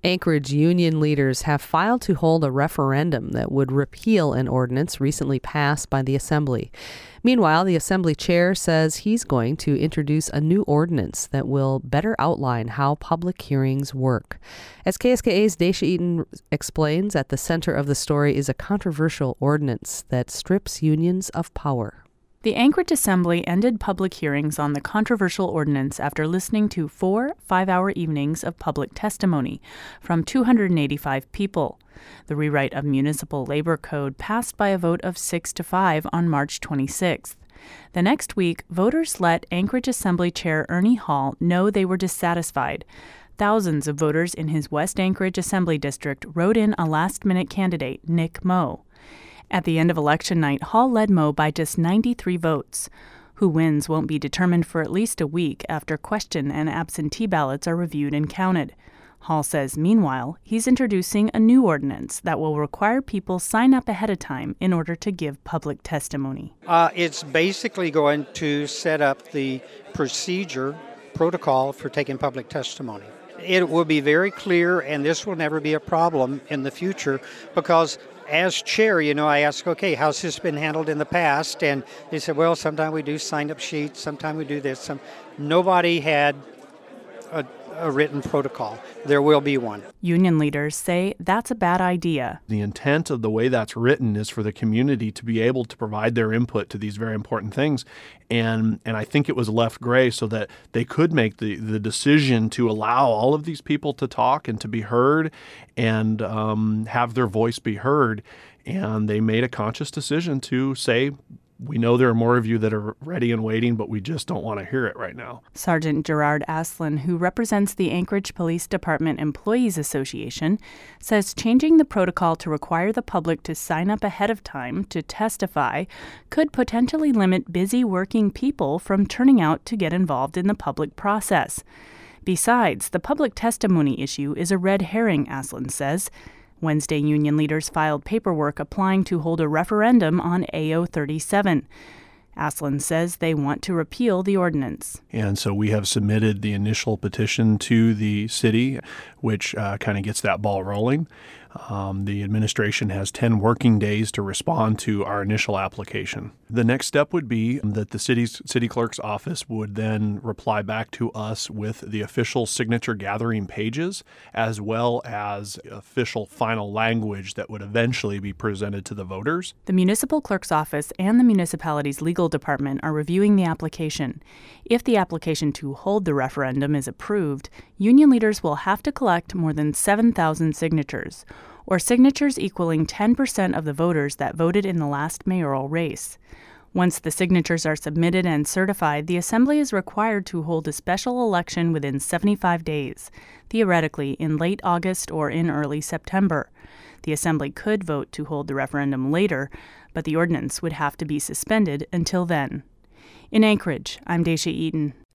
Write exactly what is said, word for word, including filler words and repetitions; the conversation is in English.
Anchorage union leaders have filed to hold a referendum that would repeal an ordinance recently passed by the Assembly. Meanwhile, the Assembly chair says he's going to introduce a new ordinance that will better outline how public hearings work. As K S K A's Daisha Eaton explains, at the center of the story is a controversial ordinance that strips unions of power. The Anchorage Assembly ended public hearings on the controversial ordinance after listening to four five-hour evenings of public testimony from two hundred eighty-five people. The rewrite of Municipal Labor Code passed by a vote of six to five on March twenty-sixth. The next week, voters let Anchorage Assembly Chair Ernie Hall know they were dissatisfied. Thousands of voters in his West Anchorage Assembly District wrote in a last-minute candidate, Nick Moe. At the end of election night, Hall led Moe by just ninety-three votes. Who wins won't be determined for at least a week after question and absentee ballots are reviewed and counted. Hall says, meanwhile, he's introducing a new ordinance that will require people sign up ahead of time in order to give public testimony. Uh, it's basically going to set up the procedure, protocol for taking public testimony. It will be very clear, and this will never be a problem in the future, because as chair, you know, I ask, okay, how's this been handled in the past? And they said, well, sometimes we do sign-up sheets, sometimes we do this. Some, nobody had a, a written protocol. There will be one. Union leaders say that's a bad idea. The intent of the way that's written is for the community to be able to provide their input to these very important things. And and I think it was left gray so that they could make the, the decision to allow all of these people to talk and to be heard and um, have their voice be heard. And they made a conscious decision to say, we know there are more of you that are ready and waiting, but we just don't want to hear it right now. Sergeant Gerard Aslan, who represents the Anchorage Police Department Employees Association, says changing the protocol to require the public to sign up ahead of time to testify could potentially limit busy working people from turning out to get involved in the public process. Besides, the public testimony issue is a red herring, Aslan says. Wednesday, union leaders filed paperwork applying to hold a referendum on A O thirty-seven. Aslan says they want to repeal the ordinance. And so we have submitted the initial petition to the city, which uh, kind of gets that ball rolling. Um, the administration has ten working days to respond to our initial application. The next step would be that the city's city clerk's office would then reply back to us with the official signature gathering pages, as well as official final language that would eventually be presented to the voters. The municipal clerk's office and the municipality's legal department are reviewing the application. If the application to hold the referendum is approved, union leaders will have to collect more than seven thousand signatures, or signatures equaling ten percent of the voters that voted in the last mayoral race. Once the signatures are submitted and certified, the Assembly is required to hold a special election within seventy-five days, theoretically in late August or in early September. The Assembly could vote to hold the referendum later, but the ordinance would have to be suspended until then. In Anchorage, I'm Daisha Eaton.